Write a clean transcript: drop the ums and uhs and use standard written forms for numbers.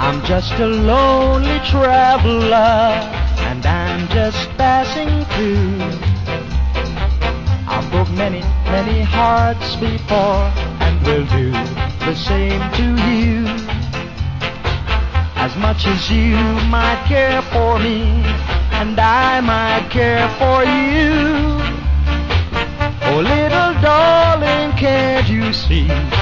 I'm just a lonely traveler, and I'm just passing through. I've broke many, many hearts before, and will do the same to you. As much as you might care for me, and I might care for you. Oh, little darling, can't you see?